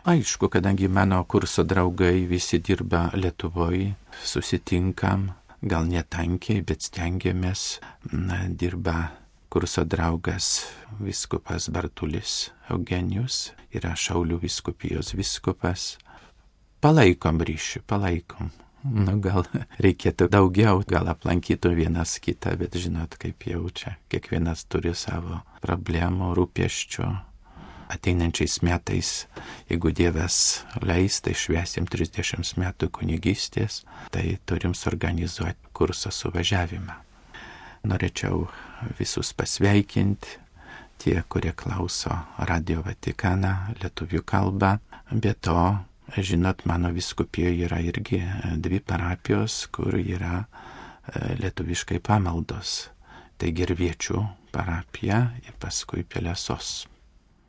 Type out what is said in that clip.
Aišku, kadangi mano kurso draugai visi dirba Lietuvoje, susitinkam, gal netankiai, bet stengiamės, dirba kurso draugas vyskupas Bartulis Eugenijus, yra Šaulių vyskupijos vyskupas. Palaikom ryšį, palaikom. Gal reikėtų daugiau, gal aplankytų vienas kitą, bet žinot, kaip jaučia. Kiekvienas turi savo problemų, rūpesčių. Ateinančiais metais, jeigu Dievas leis, tai švęsim 30 metų kunigystės, tai turim suorganizuoti kurso suvažiavimą. Norėčiau visus pasveikinti, tie, kurie klauso Radio Vatikaną lietuvių kalbą. Be to, žinot, mano vyskupijoje yra irgi 2 parapijos, kur yra lietuviškai pamaldos. Tai Gerviečių parapija ir paskui Pelesos.